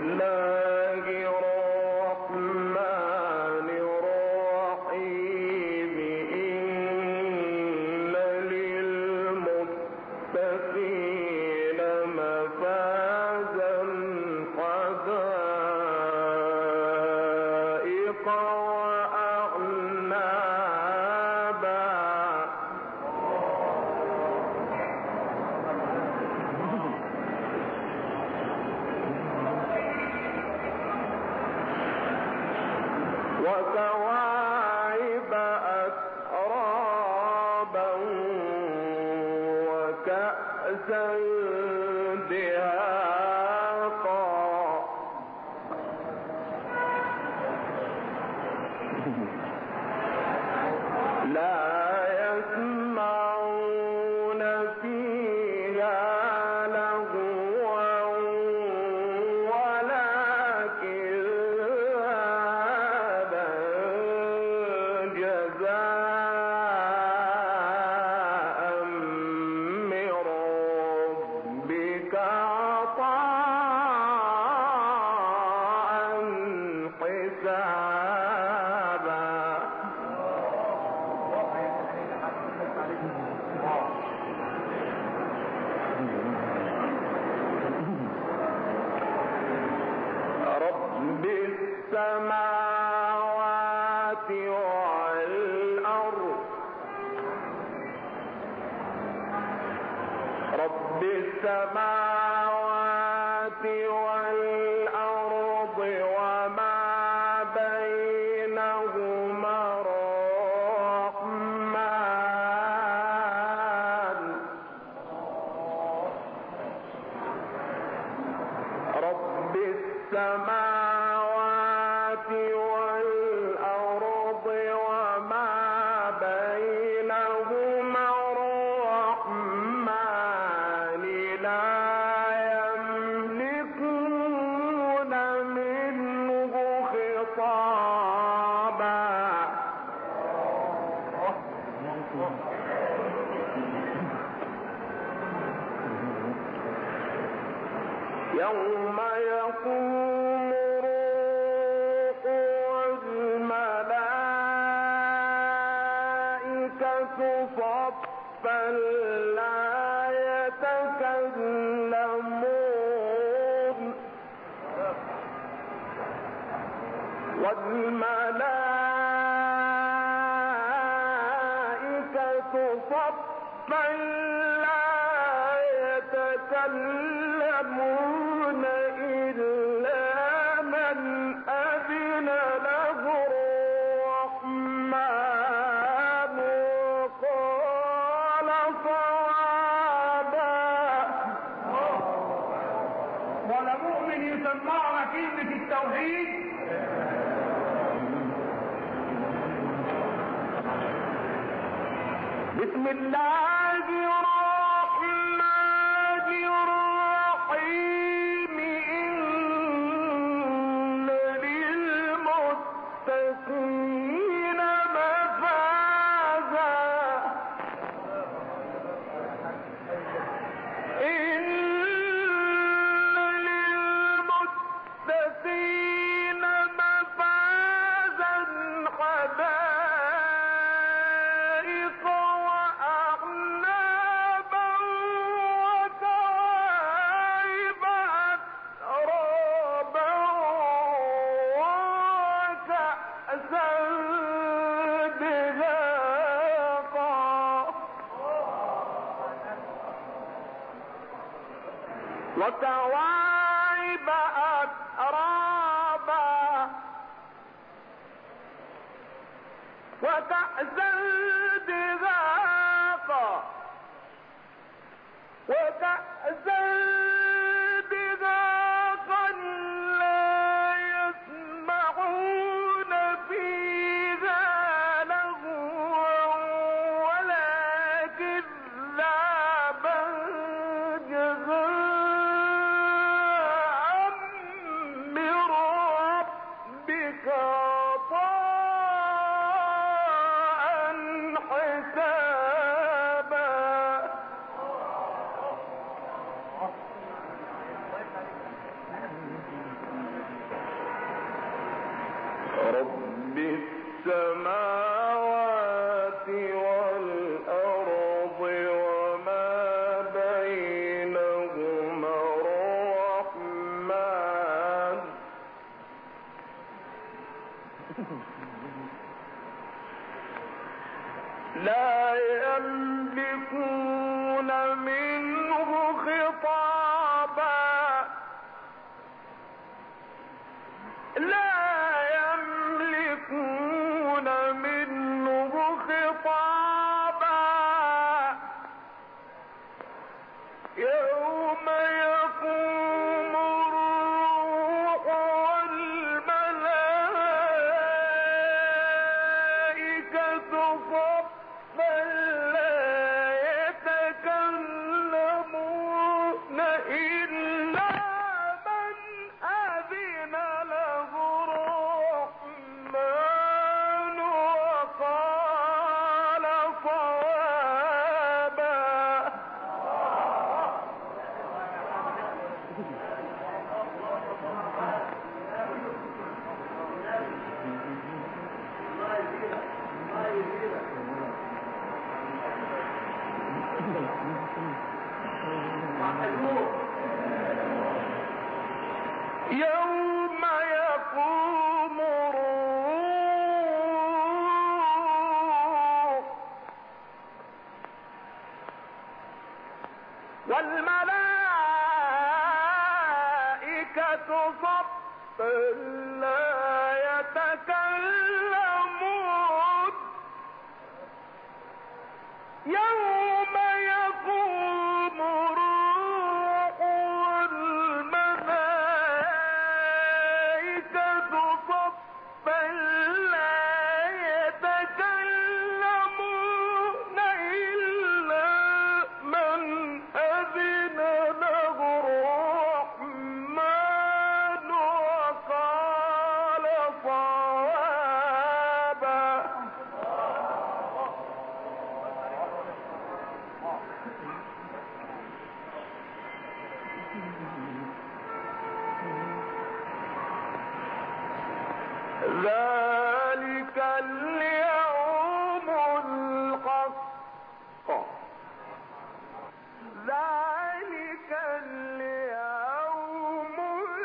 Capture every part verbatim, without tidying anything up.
وكواعب أترابا وكأسا دهاقا لا يسمعون فيها لغوا ولا كذابا جزاء من ربك عطاء حسابا. رب السماوات والأرض رب السماوات والأرض وما بينهما الرحمن رب السماوات والأرض وما بينهما الرحمن لا يملكون منه خطابا. يوم يقوم الروح والملائكة صفا لا يتكلمون والملائكة صفا لا يتكلمون إلا من أذن له الرحمن وقال صوابا. ولا مؤمن يسمعنا كلمة التوحيد بسم الله الرحمن الرحيم إن للمتقين مفازا إن للمتقين مفازا حدائق وأعنابا وكواعب أترابا وكأسا دهاقا وكواعب أترابا وكأسا دهاقا وكأسا دهاقا لا يسمعون فيها لغوا ولا كذابا جزاء من ربك عطاء لا يملكون منه خطابا لا يملكون منه خطابا يوم يقوم الروح والملائكة صفا لا يتكلمون إلا من أذن له الرحمن وقال صوابا. يوم يقوم الروح والملائكة صفا لا يتكلمون يوم يقوم الروح والملائكة صفا لا يتكلمون إلا من أذن له الرحمن وقال صوابا. ذلك اليوم الحق ذلك اليوم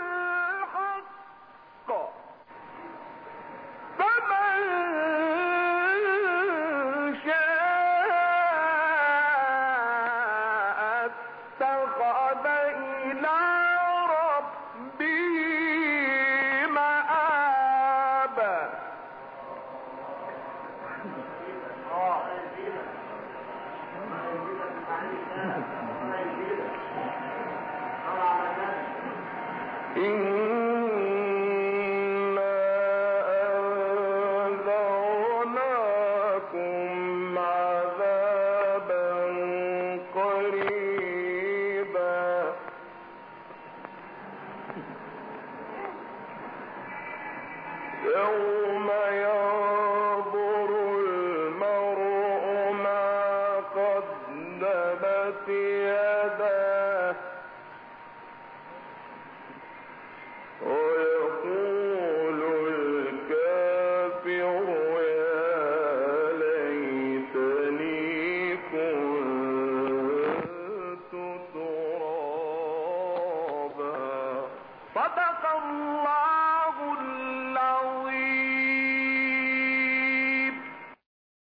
الحق فمن شاء اتخذ إلى ربه مآبا. إنا أنذرناكم عذابا قريبا يوم ينظر المرء ما قدمت يداه